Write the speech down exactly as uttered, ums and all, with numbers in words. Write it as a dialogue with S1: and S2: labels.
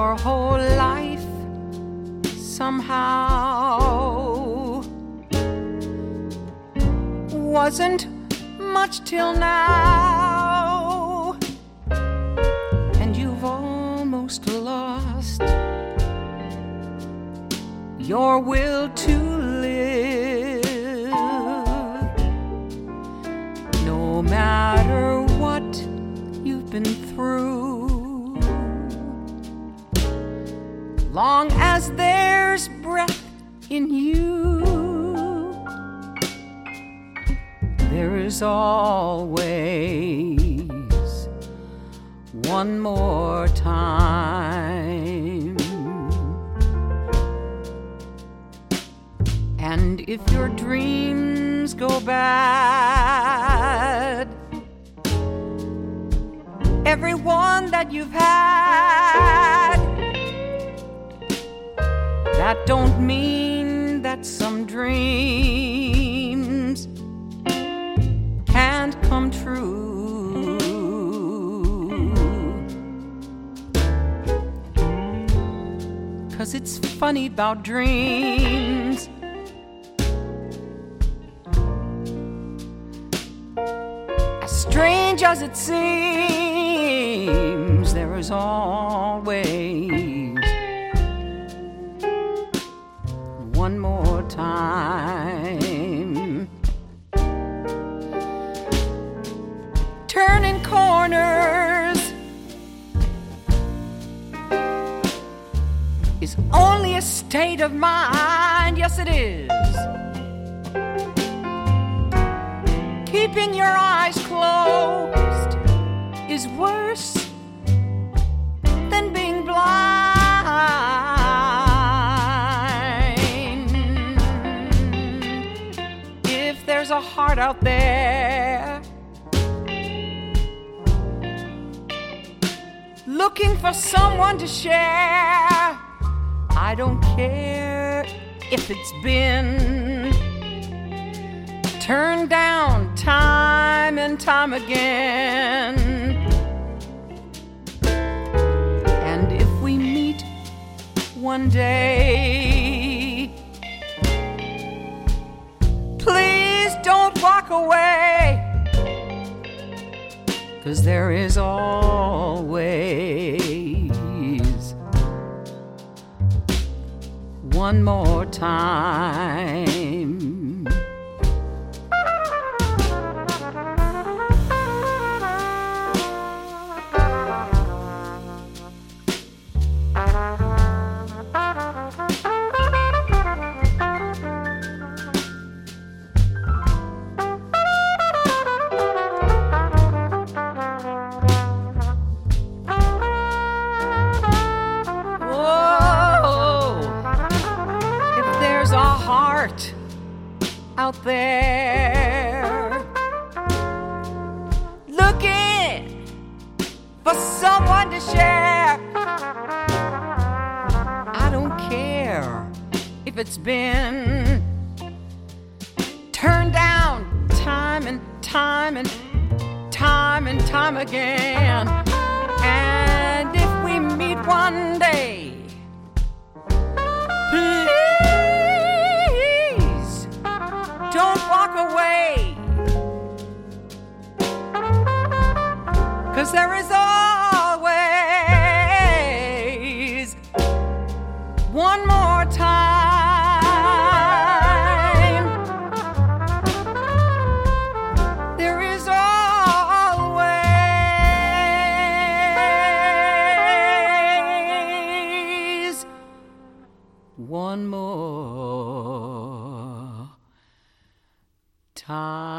S1: your whole life somehow. Wasn't much till now, and you've almost lost your will to live. No matter what you've been through, long as there's breath in you, there is always one more time. And if your dreams go bad, everyone that you've had, that don't mean that some dreams can't come true. 'Cause it's funny about dreams. As strange as it seems, there is always one more time. Turning corners is only a state of mind. Yes, it is. Keeping your eyes closed is worse than being blind. If there's a heart out there looking for someone to share, I don't care if it's been turned down time and time again. And if we meet one day, please don't walk away, 'cause there is always one more time. Out there looking for someone to share, I don't care if it's been turned down time and time and time and time again. And if we meet one day, please don't walk away, 'cause there is always one more time. There is always one more time.